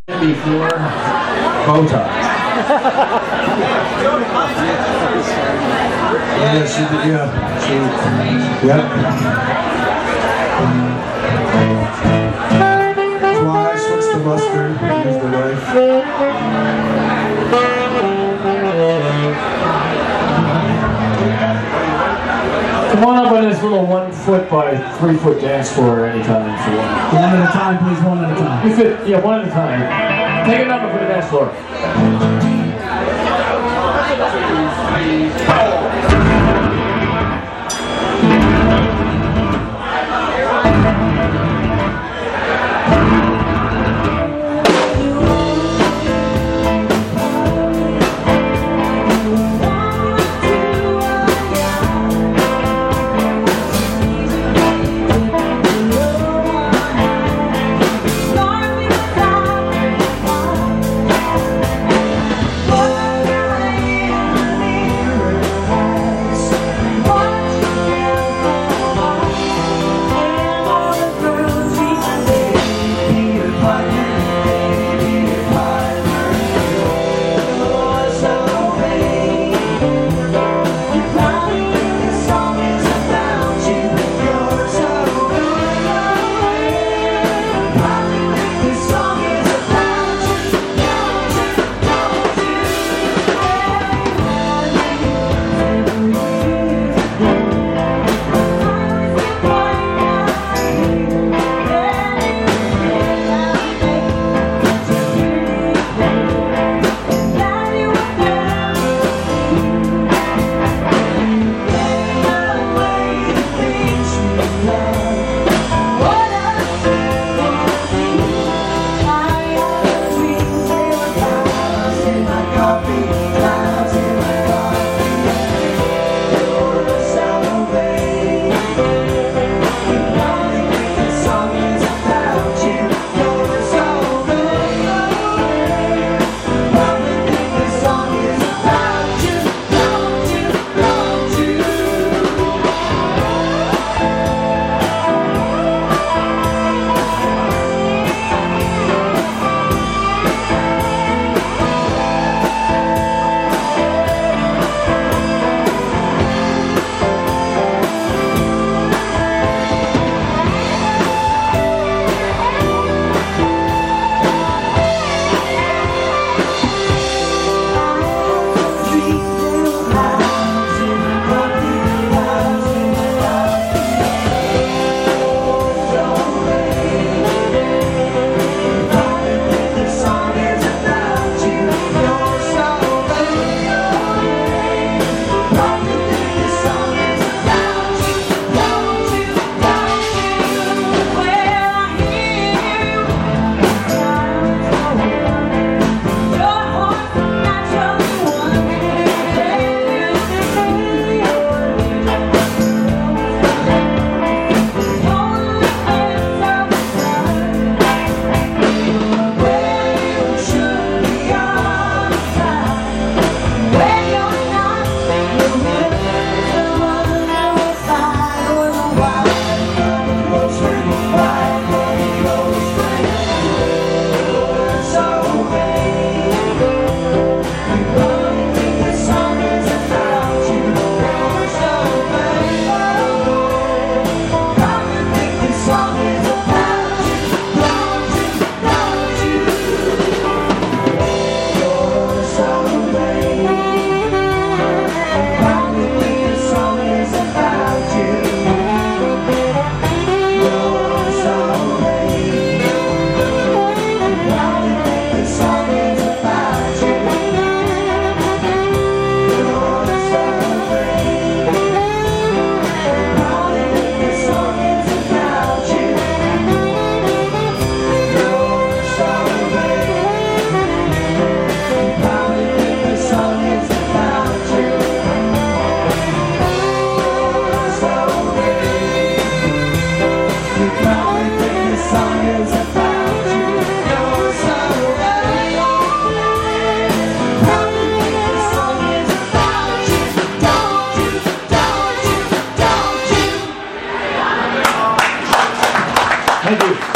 Before Botox. Yeah, she did, yeah. That's why I switched to mustard and used the knife. Come on up on this little 1 foot by 3 foot dance floor anytime if you want. One at a time, please, one at a time. You fit, yeah, one at a time. Take a number for the dance floor.